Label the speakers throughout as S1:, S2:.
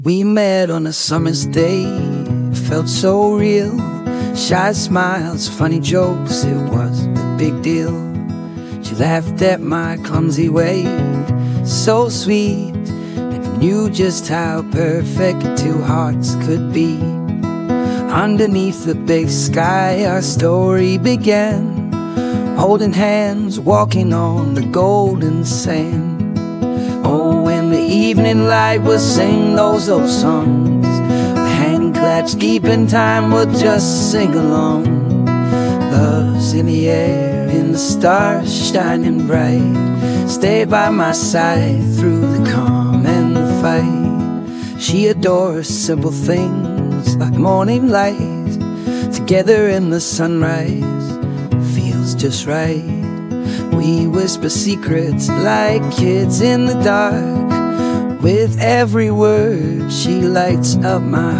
S1: We met on a summer's day, felt so real. Shy smiles, funny jokes, it was a big deal. She laughed at my clumsy way, so sweet, and knew just how perfect two hearts could be. Underneath the big sky our story began, holding hands, walking on the golden sand. Oh, when the evening light would sing those old songs, the hand claps deep in time would just sing along. Love's in the air and the stars shining bright. Stay by my side through the calm and the fight. She adores simple things like morning light. Together in the sunrise, feels just right. We whisper secrets like kids in the dark. With every word she lights up my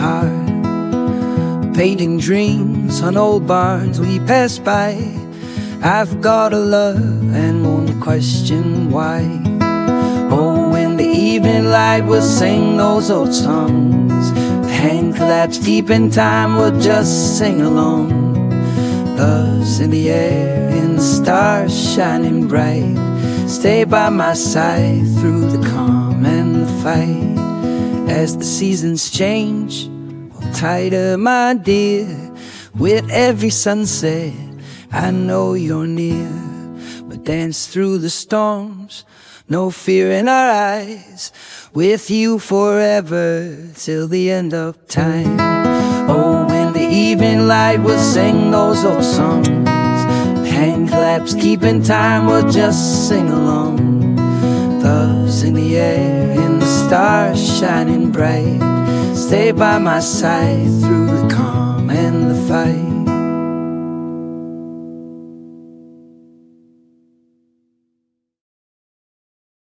S1: heart. Painting dreams on old barns we pass by. I've got a love and won't question why. Oh, when the evening light will sing those old songs, the hand claps deep in time will just sing along. Love's in the air and the stars shining bright. Stay by my side through the calm and the fight. As the seasons change, hold tighter, my dear. With every sunset, I know you're near. We'll dance through the storms, no fear in our eyes. With you forever till the end of time. Oh, when the evening light will sing those old songs, hand claps keeping time will just sing along. Love's in the air and the stars shining bright. Stay by my side through the calm and the fight.